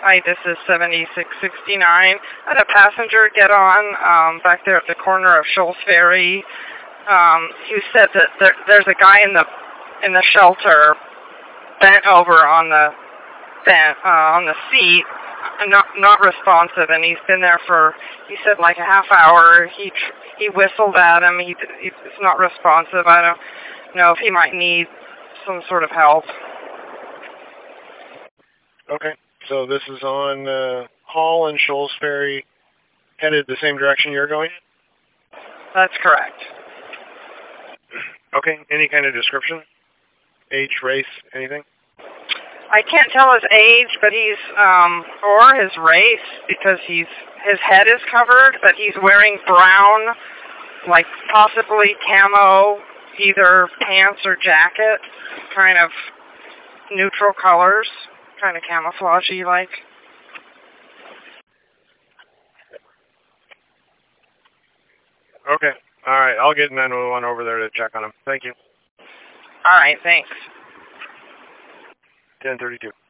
Hi, this is 7669. I had a passenger get on back there at the corner of Shoals Ferry. He said that there's a guy in the shelter bent over on the seat, not responsive, and he's been there for, he said, like a half hour. He whistled at him. He's not responsive. I don't know if he might need some sort of help. Okay, so this is on Hall and Shoals Ferry, headed the same direction you're going? That's correct. Okay, any kind of description? Age, race, anything? I can't tell his age, but or his race, because his head is covered, but he's wearing brown, like possibly camo, either pants or jacket, kind of neutral colors, kind of camouflagey like. Okay, all right, I'll get 911 over there to check on him. Thank you. All right, thanks. 1032.